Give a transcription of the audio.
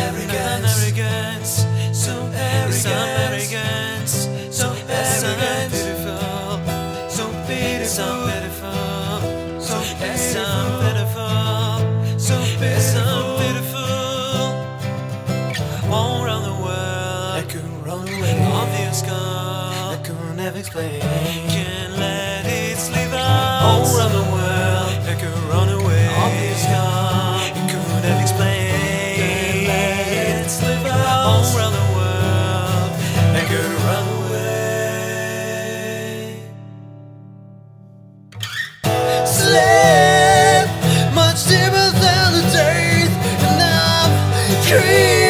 arrogance, so arrogance, so arrogant, beautiful, so beautiful, so beautiful, so beautiful. All around the world, I could run away. Obvious call, I could never explain. Can't let it slip out. All around the world, I could run away. Obvious call, I could never explain. Can't let it slip out. All around the world, I could run away. Slip much deeper than the death, and I'm free.